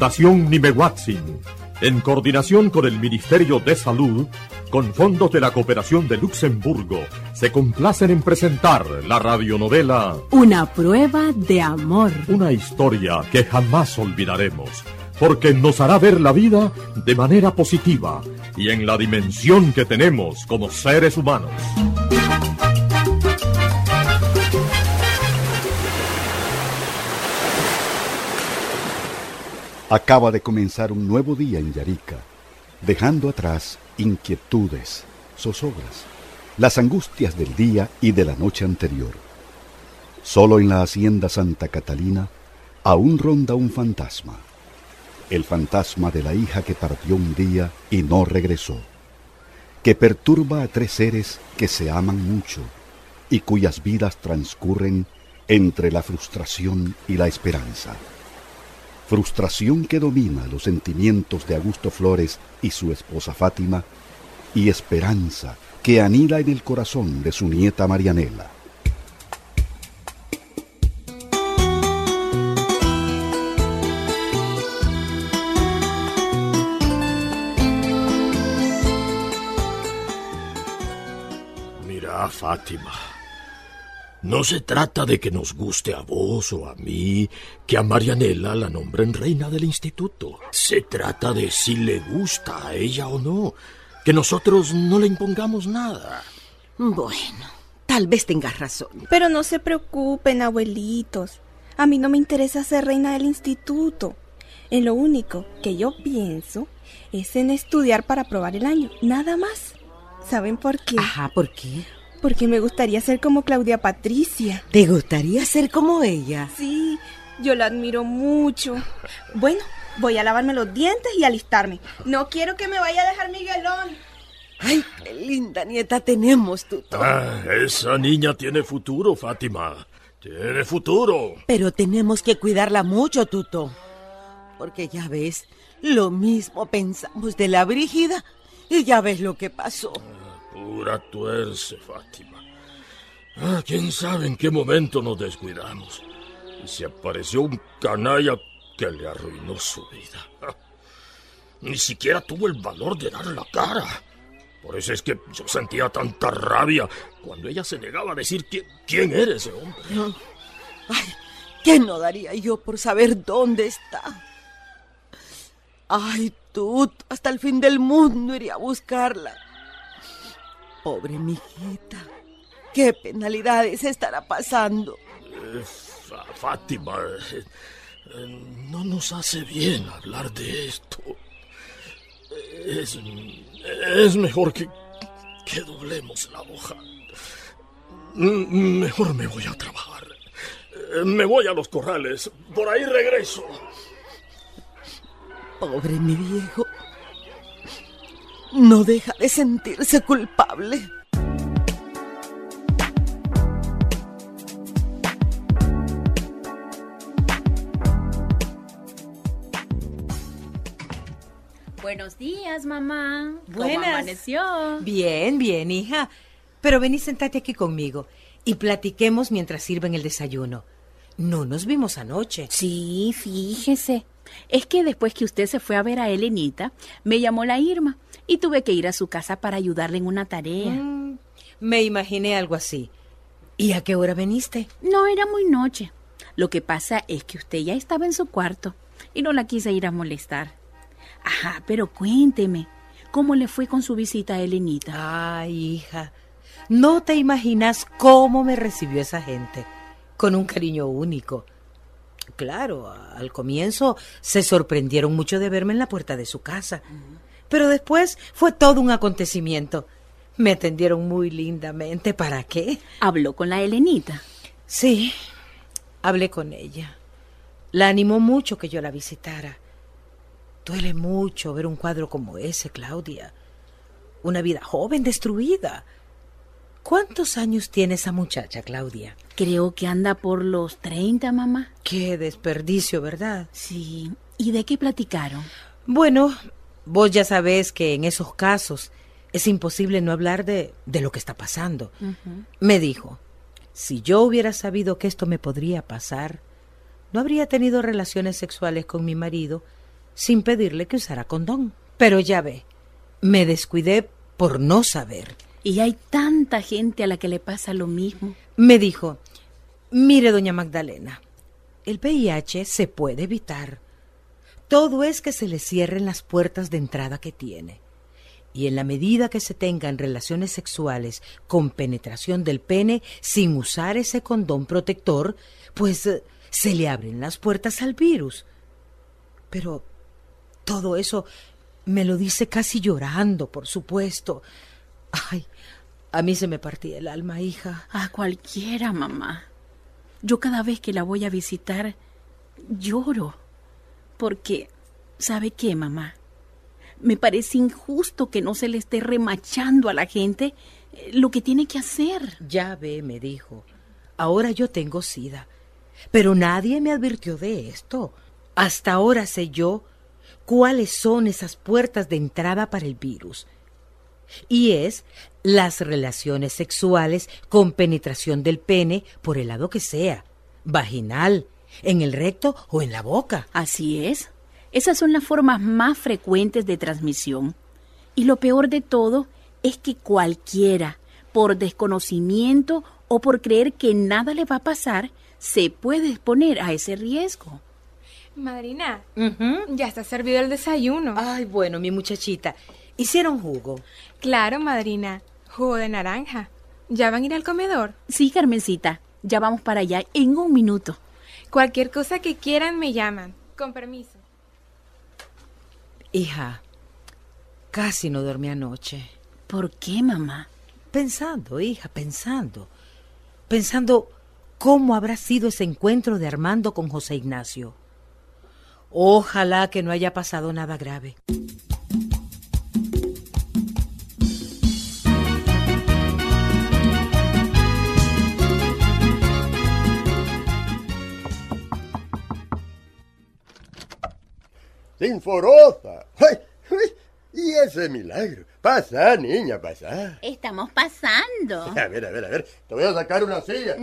Fundación Nimehuatzin, en coordinación con el Ministerio de Salud, con fondos de la Cooperación de Luxemburgo, se complacen en presentar la radionovela Una prueba de amor. Una historia que jamás olvidaremos, porque nos hará ver la vida de manera positiva y en la dimensión que tenemos como seres humanos. Acaba de comenzar un nuevo día en Yarica, dejando atrás inquietudes, zozobras, las angustias del día y de la noche anterior. Solo en la hacienda Santa Catalina aún ronda un fantasma, el fantasma de la hija que partió un día y no regresó, que perturba a tres seres que se aman mucho y cuyas vidas transcurren entre la frustración y la esperanza. Frustración que domina los sentimientos de Augusto Flores y su esposa Fátima, y esperanza que anida en el corazón de su nieta Marianela. Mira, Fátima, no se trata de que nos guste a vos o a mí que a Marianela la nombren reina del instituto. Se trata de si le gusta a ella o no, que nosotros no le impongamos nada. Bueno, tal vez tengas razón. Pero no se preocupen, abuelitos. A mí no me interesa ser reina del instituto. En lo único que yo pienso es en estudiar para aprobar el año, nada más. ¿Saben por qué? Ajá, ¿por qué? Porque me gustaría ser como Claudia Patricia. ¿Te gustaría ser como ella? Sí, yo la admiro mucho. Bueno, voy a lavarme los dientes y alistarme. No quiero que me vaya a dejar Miguelón. ¡Ay, qué linda nieta tenemos, Tuto! Esa niña tiene futuro, Fátima. Tiene futuro. Pero tenemos que cuidarla mucho, Tuto. Porque ya ves, lo mismo pensamos de la Brígida y ya ves lo que pasó. Pura tuerce, Fátima. ¿Quién sabe en qué momento nos descuidamos? Y se apareció un canalla que le arruinó su vida. Ni siquiera tuvo el valor de dar la cara. Por eso es que yo sentía tanta rabia cuando ella se negaba a decir quién era ese hombre. Ay, ¿qué no daría yo por saber dónde está? Ay, tú, hasta el fin del mundo iría a buscarla. Pobre mijita, ¿qué penalidades estará pasando? Fátima, no nos hace bien hablar de esto. Es mejor que doblemos la hoja. Mejor me voy a trabajar. Me voy a los corrales. Por ahí regreso. Pobre mi viejo. No deja de sentirse culpable. Buenos días, mamá. Buenas. ¿Cómo amaneció? Bien, bien, hija. Pero ven y sentate aquí conmigo y platiquemos mientras sirven el desayuno. No nos vimos anoche. Sí, fíjese. Es que después que usted se fue a ver a Elenita, me llamó la Irma y tuve que ir a su casa para ayudarle en una tarea. Me imaginé algo así. ¿Y a qué hora viniste? No, era muy noche. Lo que pasa es que usted ya estaba en su cuarto y no la quise ir a molestar. Ajá, pero cuénteme, ¿cómo le fue con su visita a Elenita? Ay, hija, no te imaginas cómo me recibió esa gente. Con un cariño único. Claro, al comienzo se sorprendieron mucho de verme en la puerta de su casa. Pero después fue todo un acontecimiento. Me atendieron muy lindamente. ¿Para qué? ¿Habló con la Elenita? Sí, hablé con ella. La animó mucho que yo la visitara. Duele mucho ver un cuadro como ese, Claudia. Una vida joven destruida. ¿Cuántos años tiene esa muchacha, Claudia? Creo que anda por los 30, mamá. Qué desperdicio, ¿verdad? Sí. ¿Y de qué platicaron? Bueno, vos ya sabés que en esos casos es imposible no hablar de lo que está pasando. Me dijo, si yo hubiera sabido que esto me podría pasar, no habría tenido relaciones sexuales con mi marido sin pedirle que usara condón. Pero ya ve, me descuidé por no saber. Y hay tanta gente a la que le pasa lo mismo. Me dijo, mire, doña Magdalena, el VIH se puede evitar. Todo es que se le cierren las puertas de entrada que tiene. Y en la medida que se tengan relaciones sexuales con penetración del pene sin usar ese condón protector, pues se le abren las puertas al virus. Pero todo eso me lo dice casi llorando, por supuesto. Ay, a mí se me partía el alma, hija. A cualquiera, mamá. Yo cada vez que la voy a visitar, lloro. Porque, ¿sabe qué, mamá? Me parece injusto que no se le esté remachando a la gente lo que tiene que hacer. Ya ve, me dijo, ahora yo tengo SIDA, pero nadie me advirtió de esto. Hasta ahora sé yo cuáles son esas puertas de entrada para el virus. Y es las relaciones sexuales con penetración del pene por el lado que sea, vaginal, en el recto o en la boca. Así es. Esas son las formas más frecuentes de transmisión. Y lo peor de todo es que cualquiera, por desconocimiento o por creer que nada le va a pasar, se puede exponer a ese riesgo. Madrina, ya está servido el desayuno. Ay, bueno, mi muchachita, ¿hicieron jugo? Claro, madrina, jugo de naranja. ¿Ya van a ir al comedor? Sí, Carmencita, ya vamos para allá en un minuto. Cualquier cosa que quieran me llaman. Con permiso. Hija, casi no dormí anoche. ¿Por qué, mamá? Pensando, hija, pensando cómo habrá sido ese encuentro de Armando con José Ignacio. Ojalá que no haya pasado nada grave. Sinforosa. ¡Ay! ¡Ay! ¿Y ese milagro? Pasa, niña, pasa. Estamos pasando. A ver. Te voy a sacar una silla.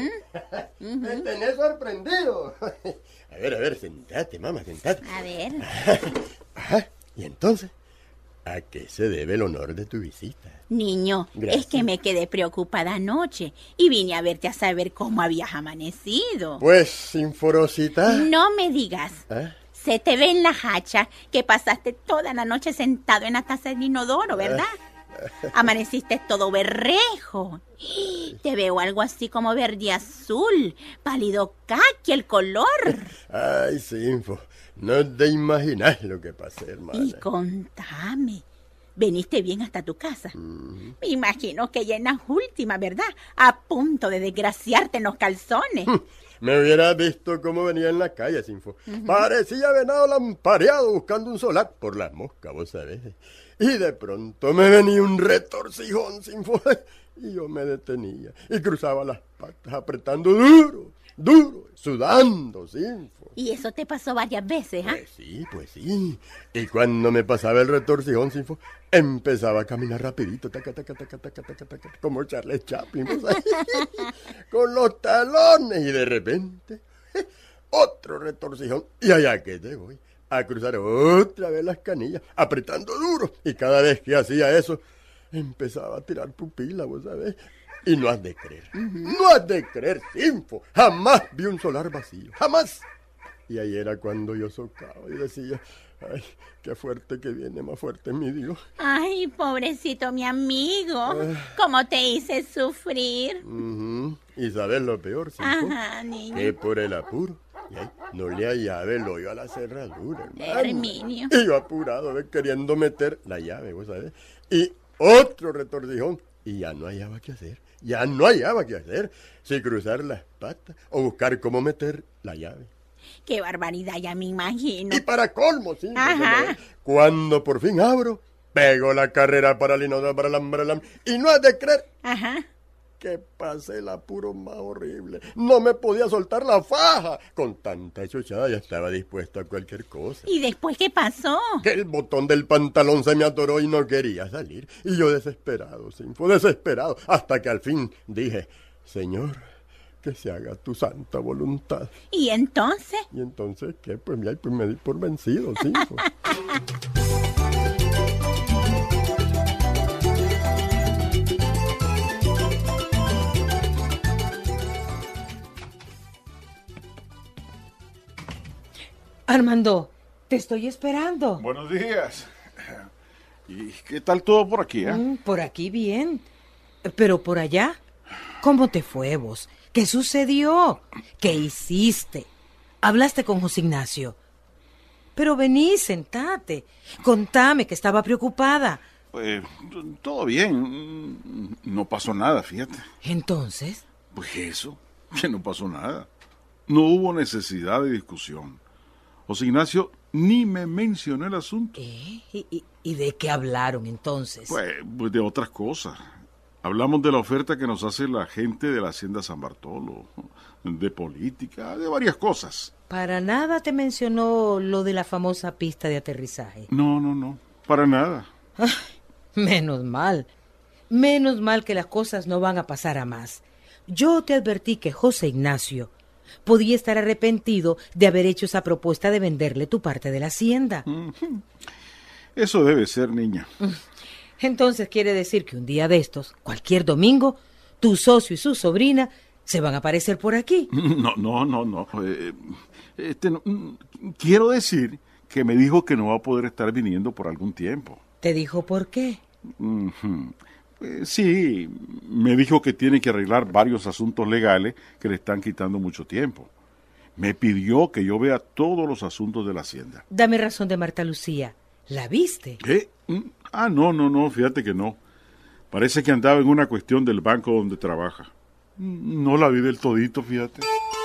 Me tenés sorprendido. A ver, sentate, mamá, sentate. A ver. Ajá. ¿Y entonces? ¿A qué se debe el honor de tu visita? Niño, Gracias. es que me quedé preocupada anoche y vine a verte a saber cómo habías amanecido. Pues, Sinforosita. No me digas. ¿Ah? Se te ve en la hacha que pasaste toda la noche sentado en la taza del inodoro, ¿verdad? Amaneciste todo berrejo. Te veo algo así como verde azul, pálido caqui el color. Ay, Sinfo, no te imaginas lo que pasé, hermana. Y contame, ¿veniste bien hasta tu casa? Me imagino que ya en la última, ¿verdad? A punto de desgraciarte en los calzones. Me hubiera visto cómo venía en la calle, Sinfo. Parecía venado lampareado buscando un solar por las moscas, vos sabés. Y de pronto me venía un retorcijón, Sinfo. Y yo me detenía y cruzaba las patas apretando duro, sudando, Sinfo. ¿Y eso te pasó varias veces, ah? Pues sí. Y cuando me pasaba el retorcijón, Sinfo, empezaba a caminar rapidito, taca, como Charles Chaplin, ¿sabes? Con los talones, y de repente, otro retorcijón, y allá que te voy, a cruzar otra vez las canillas, apretando duro, y cada vez que hacía eso, empezaba a tirar pupila, ¿vos sabés? Y no has de creer, Sinfo, jamás vi un solar vacío, jamás. Y ahí era cuando yo socaba y decía, ay, qué fuerte que viene, más fuerte mi Dios. Ay, pobrecito mi amigo, ¿cómo te hice sufrir? Y sabes lo peor, Sinfo, Ajá, niño. que por el apuro, y ahí no le hallaba el hoyo a la cerradura, hermano. Herminio. Y yo apurado, queriendo meter la llave, ¿vos sabés? Y otro retorcijón, y ya no hallaba qué hacer. Si cruzar las patas o buscar cómo meter la llave. Qué barbaridad, ya me imagino. Y para colmo, sí. Ajá. Cuando por fin abro, pego la carrera para el inodoro, y no has de creer Ajá. que pasé el apuro más horrible. No me podía soltar la faja. Con tanta chochada ya estaba dispuesto a cualquier cosa. ¿Y después qué pasó? Que el botón del pantalón se me atoró y no quería salir. Y yo desesperado, Sinfo, desesperado. Hasta que al fin dije, Señor, que se haga tu santa voluntad. ¿Y entonces? ¿Y entonces qué? Pues me di por vencido, Sinfo. Armando, te estoy esperando. Buenos días. ¿Y qué tal todo por aquí, Por aquí bien. Pero por allá, ¿cómo te fue vos? ¿Qué sucedió? ¿Qué hiciste? ¿Hablaste con José Ignacio? Pero vení, sentate. Contame, que estaba preocupada. Pues todo bien. No pasó nada, fíjate. ¿Entonces? Pues eso, que no pasó nada. No hubo necesidad de discusión. José Ignacio ni me mencionó el asunto. ¿Y de qué hablaron entonces? Pues de otras cosas. Hablamos de la oferta que nos hace la gente de la Hacienda San Bartolo, de política, de varias cosas. Para nada te mencionó lo de la famosa pista de aterrizaje. No, para nada. Menos mal que las cosas no van a pasar a más. Yo te advertí que José Ignacio podía estar arrepentido de haber hecho esa propuesta de venderle tu parte de la hacienda. Eso debe ser, niña. Entonces quiere decir que un día de estos, cualquier domingo, tu socio y su sobrina se van a aparecer por aquí. No. Quiero decir que me dijo que no va a poder estar viniendo por algún tiempo. ¿Te dijo por qué? Sí, me dijo que tiene que arreglar varios asuntos legales que le están quitando mucho tiempo. Me pidió que yo vea todos los asuntos de la hacienda. Dame razón de Marta Lucía. ¿La viste? ¿Qué? No, fíjate que no. Parece que andaba en una cuestión del banco donde trabaja. No la vi del todito, fíjate.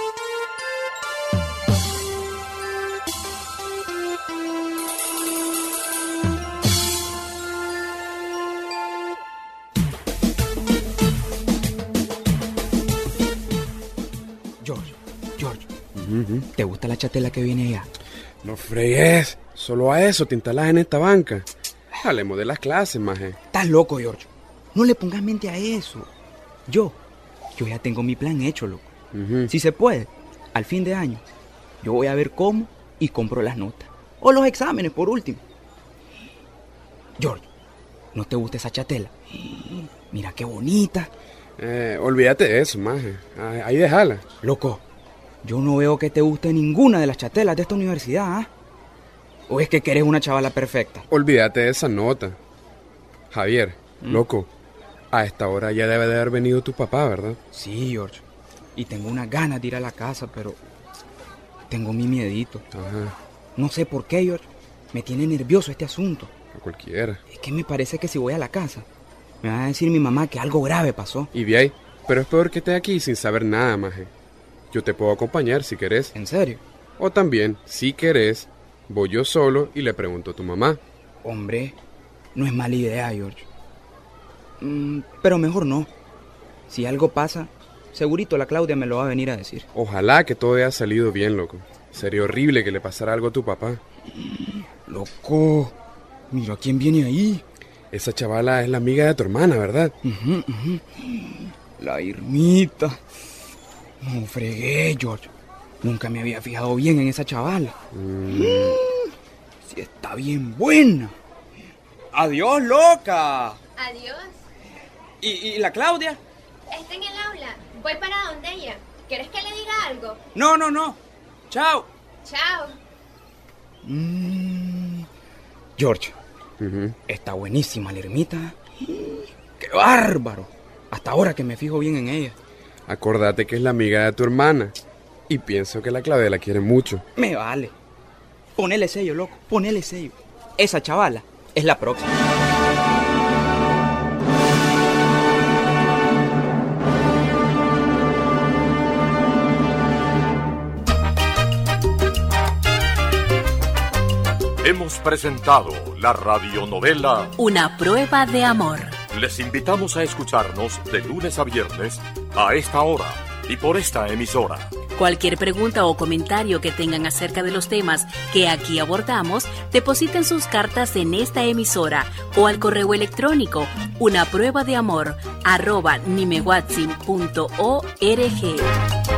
George, ¿te gusta la chatela que viene allá? No fregues, solo a eso te instalás en esta banca. Hablemos de las clases, maje. Estás loco, George. No le pongas mente a eso. Yo ya tengo mi plan hecho, loco. Si se puede, al fin de año, yo voy a ver cómo y compro las notas. O los exámenes, por último. George, ¿no te gusta esa chatela? Mira qué bonita. Olvídate de eso, maje. Ahí déjala. Loco, yo no veo que te guste ninguna de las chatelas de esta universidad, ¿ah? ¿O es que querés una chavala perfecta? Olvídate de esa nota. Javier, loco, a esta hora ya debe de haber venido tu papá, ¿verdad? Sí, George. Y tengo unas ganas de ir a la casa, pero tengo mi miedito. Ajá. No sé por qué, George. Me tiene nervioso este asunto. A cualquiera. Es que me parece que si voy a la casa, me va a decir mi mamá que algo grave pasó. Y de ahí, pero es peor que esté aquí sin saber nada, maje. Yo te puedo acompañar si querés. ¿En serio? O también, si querés, voy yo solo y le pregunto a tu mamá. Hombre, no es mala idea, George. Pero mejor no. Si algo pasa, segurito la Claudia me lo va a venir a decir. Ojalá que todo haya salido bien, loco. Sería horrible que le pasara algo a tu papá. Loco, mira quién viene ahí. Esa chavala es la amiga de tu hermana, ¿verdad? La Irmita. No fregué, George. Nunca me había fijado bien en esa chavala. Sí está bien buena. Adiós, loca. Adiós. ¿Y la Claudia? Está en el aula. Voy para donde ella. ¿Quieres que le diga algo? No. Chao. Chao. George, está buenísima la Ermita. ¡Qué bárbaro! Hasta ahora que me fijo bien en ella. Acordate que es la amiga de tu hermana. Y pienso que la Claudia la quiere mucho. Me vale. Ponele sello, loco. Ponele sello. Esa chavala es la próxima. Hemos presentado la radionovela Una prueba de amor. Les invitamos a escucharnos de lunes a viernes a esta hora y por esta emisora. Cualquier pregunta o comentario que tengan acerca de los temas que aquí abordamos, depositen sus cartas en esta emisora o al correo electrónico unapruebadeamor@nimewatsin.org.